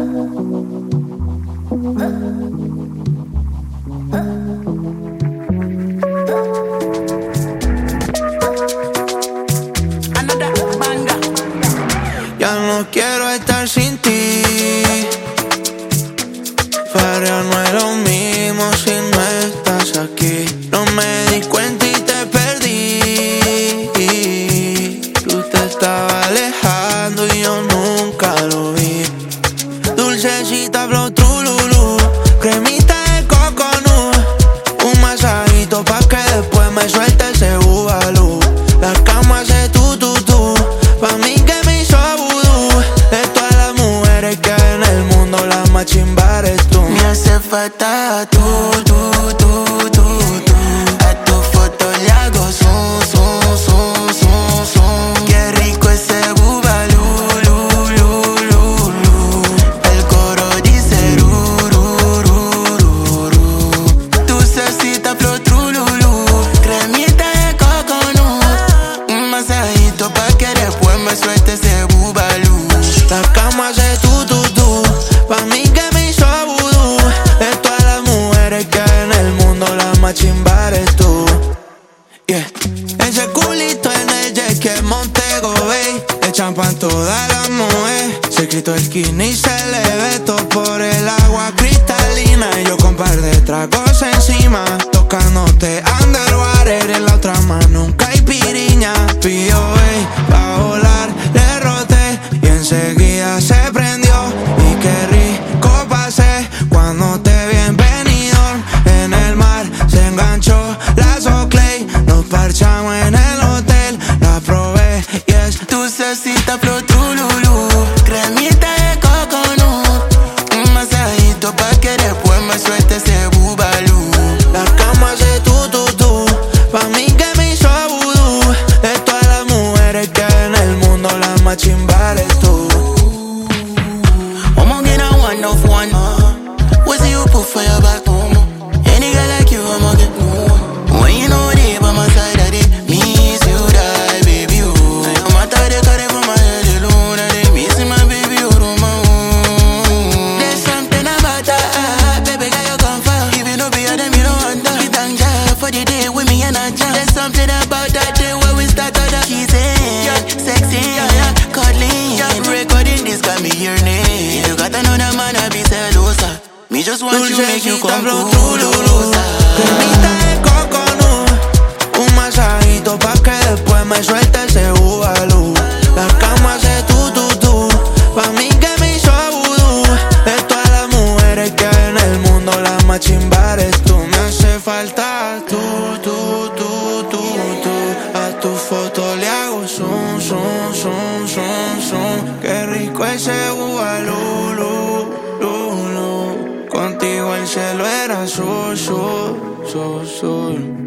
Ya no quiero estar sin ti. Para no es lo mismo si no estás aquí. No me di cuenta y te perdí. Tú te estabas alejando y yo nunca lo vi. Dulcecita flow trululú, cremita de coconut, un masajito pa' que después me suelte ese bubalú. La cama hace tu, pa' mí que me hizo vudú. De todas las mujeres que hay en el mundo, la más chimba eres tú. Me hace falta tú. A tu foto le hago zoom. Qué rico ese bubalú. El coro dice dulcecita flow trululú, cremita de coconut, un masajito pa' que después me suelte ese bubalú. La cama hace tu, pa' mí que me hizo vudú. De todas las mujeres que hay en el mundo, la más chimba eres tú. Yeah. Ese culito en el jet que es Montego Bay, le champan todas las mujeres. Se quitó el skinny y se le ve todo por el agua cristalina. Y yo con par de tragos encima, tocándote underwater. En la otra mano un caipiriña. Pidió pa' volar, le roté y enseguida se prendió. Y qué rico pasé cuando te vi en Benidorm. En el mar se enganchó la Soclay, nos parchamos en el hotel. La probé y es dulcecita flow trululú, cremita de coconut, un masajito pa' que después me suelte ese bubalú. la cama hace tu, pa' mí que me hizo vudú. De todas las mujeres que hay en el mundo, la más chimba eres tú. I'ma get a one of one. What do you put for your back? Any girl like you, I'ma get when you know they by my side, I did miss you, die, baby, oh. No matter the carry from my head alone, I did miss my baby, oh, my own. There's something about that, baby, girl, you come far. Even though be a them, you don't want that. We thank God for the day with me and I jam. There's something about that day where we start out the kissing, yeah, sexy, yeah, cuddling, yeah, recording this got me your name. You got another man, I be celosa. Me just want you, make you come closer. Cremita de coconut, un masajito pa' que después me suelte ese bubalú. La cama hace tu, pa' mí que me hizo vudú. De todas las mujeres que hay en el mundo, la más chimba eres tú. Me hace falta tú. A tu foto le hago zoom. Qué rico ese bubalú. Contigo el cielo era azul.